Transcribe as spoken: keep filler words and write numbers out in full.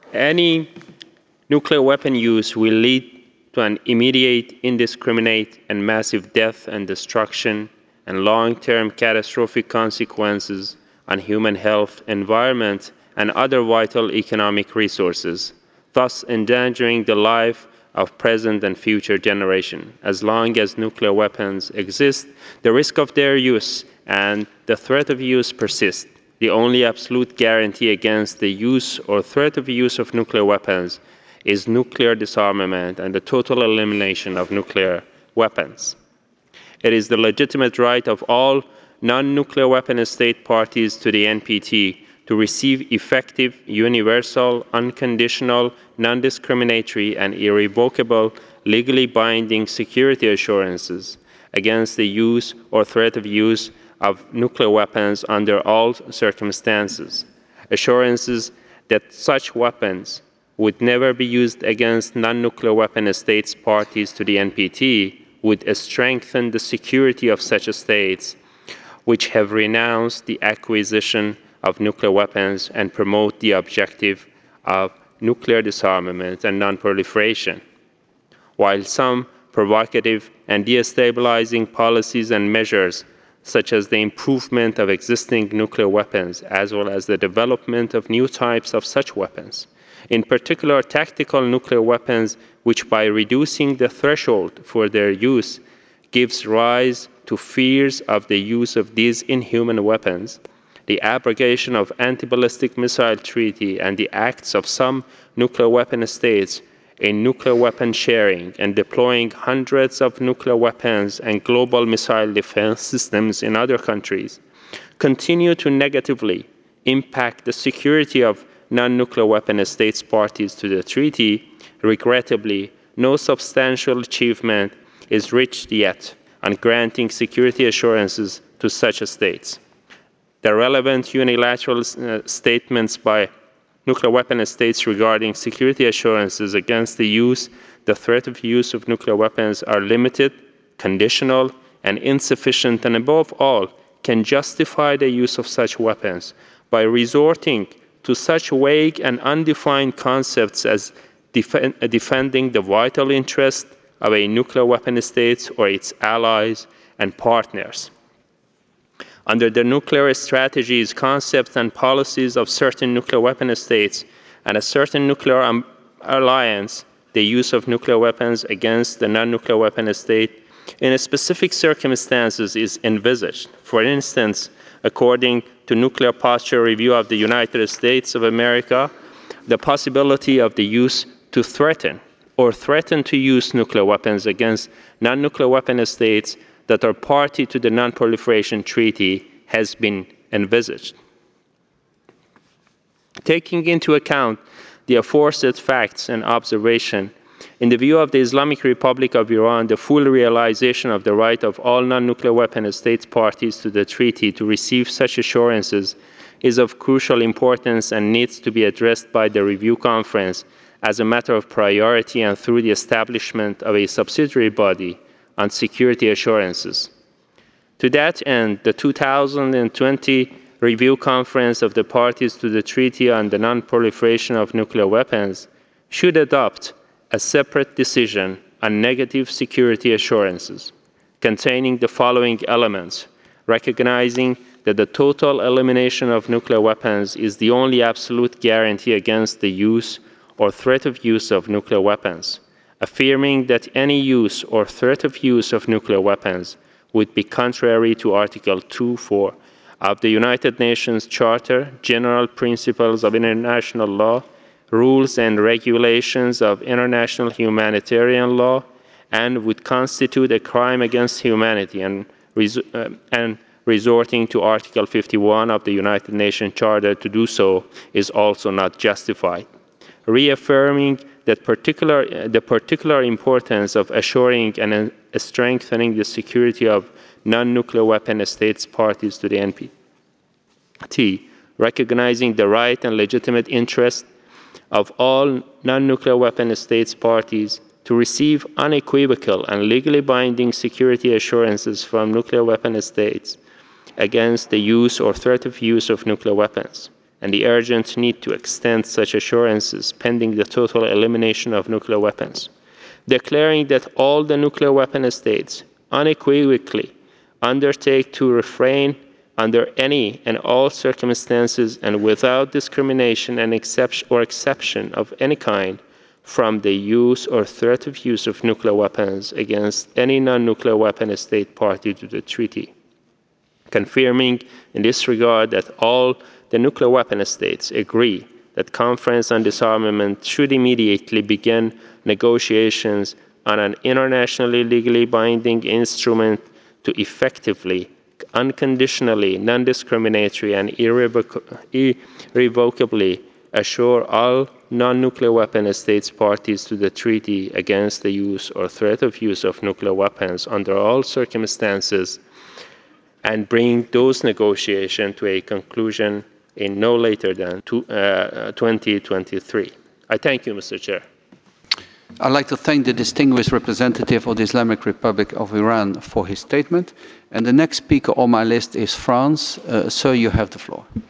Any nuclear weapon use will lead to an immediate, indiscriminate, and massive death and destruction and long-term catastrophic consequences on human health, environment, and other vital economic resources, thus endangering the life of present and future generations. As long as nuclear weapons exist, the risk of their use and the threat of use persist. The only absolute guarantee against the use or threat of use of nuclear weapons is nuclear disarmament and the total elimination of nuclear weapons. It is the legitimate right of all non-nuclear weapon state parties to the N P T to receive effective, universal, unconditional, non-discriminatory, and irrevocable, legally binding security assurances against the use or threat of use of nuclear weapons under all circumstances. Assurances that such weapons would never be used against non-nuclear weapon states parties to the N P T would strengthen the security of such states which have renounced the acquisition of nuclear weapons and promote the objective of nuclear disarmament and non-proliferation. While some provocative and destabilizing policies and measures, such as the improvement of existing nuclear weapons as well as the development of new types of such weapons, in particular tactical nuclear weapons, which by reducing the threshold for their use gives rise to fears of the use of these inhuman weapons, the abrogation of anti-ballistic missile treaty and the acts of some nuclear weapon states in nuclear weapon sharing and deploying hundreds of nuclear weapons and global missile defense systems in other countries continue to negatively impact the security of non-nuclear weapon states parties to the treaty. Regrettably, no substantial achievement is reached yet on granting security assurances to such states. The relevant unilateral uh, statements by nuclear weapon states regarding security assurances against the use, the threat of use of nuclear weapons are limited, conditional, and insufficient, and above all, can justify the use of such weapons by resorting to such vague and undefined concepts as def defending the vital interest of a nuclear weapon state or its allies and partners. Under the nuclear strategies, concepts, and policies of certain nuclear weapon states and a certain nuclear um, alliance, the use of nuclear weapons against the non-nuclear weapon state in specific circumstances is envisaged. For instance, according to Nuclear Posture Review of the United States of America, the possibility of the use to threaten or threaten to use nuclear weapons against non-nuclear weapon states that are party to the Non-Proliferation Treaty has been envisaged. Taking into account the aforesaid facts and observation, in the view of the Islamic Republic of Iran, the full realization of the right of all non-nuclear weapon states parties to the treaty to receive such assurances is of crucial importance and needs to be addressed by the review conference as a matter of priority and through the establishment of a subsidiary body on security assurances. To that end, the two thousand twenty Review Conference of the Parties to the Treaty on the Non-Proliferation of Nuclear Weapons should adopt a separate decision on negative security assurances containing the following elements, recognizing that the total elimination of nuclear weapons is the only absolute guarantee against the use or threat of use of nuclear weapons, affirming that any use or threat of use of nuclear weapons would be contrary to Article two point four of the United Nations Charter, General Principles of International Law, Rules and Regulations of International Humanitarian Law, and would constitute a crime against humanity, and, res uh, and resorting to Article fifty-one of the United Nations Charter to do so is also not justified. Reaffirming that particular, the particular importance of assuring and uh, strengthening the security of non-nuclear weapon states parties to the N P T, recognizing the right and legitimate interest of all non-nuclear weapon states parties to receive unequivocal and legally binding security assurances from nuclear weapon states against the use or threat of use of nuclear weapons, and the urgent need to extend such assurances pending the total elimination of nuclear weapons, declaring that all the nuclear weapon states unequivocally undertake to refrain under any and all circumstances and without discrimination and exception or exception of any kind from the use or threat of use of nuclear weapons against any non-nuclear weapon state party to the treaty, confirming in this regard that all the nuclear weapon states agree that Conference on Disarmament should immediately begin negotiations on an internationally legally binding instrument to effectively, unconditionally, non-discriminatory, and irrevoc irrevocably assure all non-nuclear weapon states parties to the treaty against the use or threat of use of nuclear weapons under all circumstances, and bring those negotiations to a conclusion in no later than two, uh, twenty twenty-three. I thank you, Mister Chair. I'd like to thank the distinguished representative of the Islamic Republic of Iran for his statement. And the next speaker on my list is France. Uh, sir, you have the floor.